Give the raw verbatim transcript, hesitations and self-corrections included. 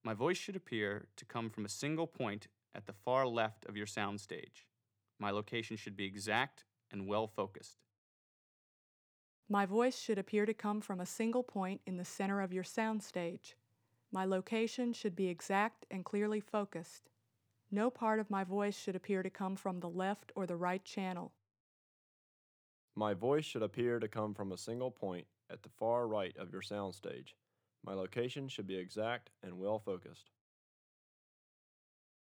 My voice should appear to come from a single point at the far left of your soundstage. My location should be exact and well focused. My voice should appear to come from a single point in the center of your soundstage. My location should be exact and clearly focused. No part of my voice should appear to come from the left or the right channel. My voice should appear to come from a single point at the far right of your soundstage. My location should be exact and well focused.